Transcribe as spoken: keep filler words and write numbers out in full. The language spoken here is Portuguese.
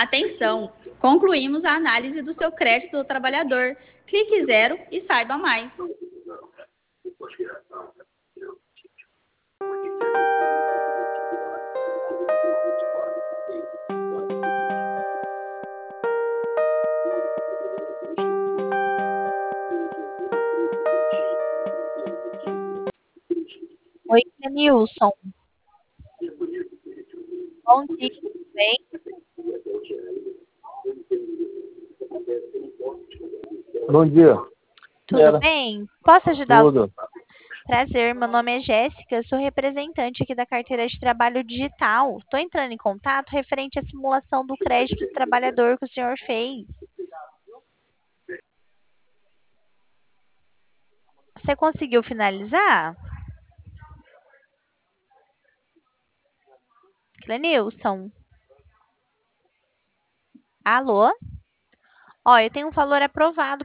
Atenção! Concluímos a análise do seu crédito do trabalhador. Clique zero e saiba mais. Oi, Clenilson. Bom dia, tudo bem? Bom dia. Tudo Era. bem? Posso ajudar você? Tudo. Prazer, meu nome é Jéssica, sou representante aqui da carteira de trabalho digital. Estou entrando em contato referente à simulação do crédito do trabalhador que o senhor fez. Você conseguiu finalizar? Clenilson? Alô? Ó, eu tenho um valor aprovado